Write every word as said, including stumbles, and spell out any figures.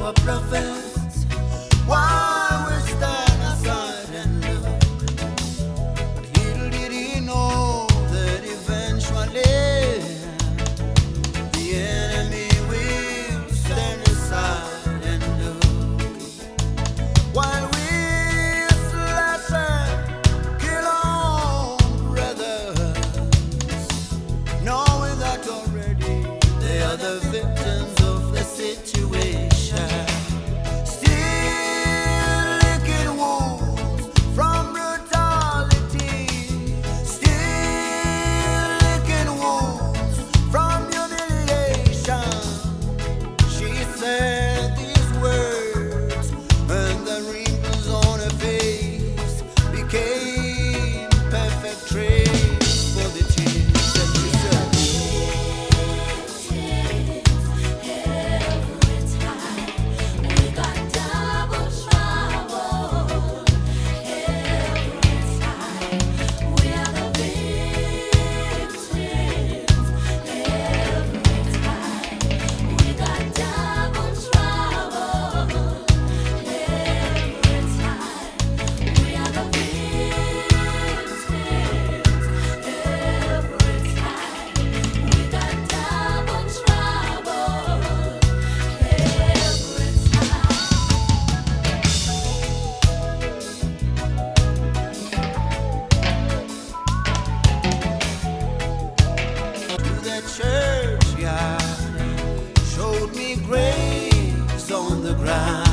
our prophets. Why we stand aside and look? Little did he know that eventually the enemy will stand aside and look. While we slash and kill our brothers, knowing that already they are the victims of the situation. Still licking wounds from brutality. Still licking wounds from humiliation. She said these words, and the wrinkles on her face became perfect trace for the tears that she said. Churchyard showed me graves on the ground.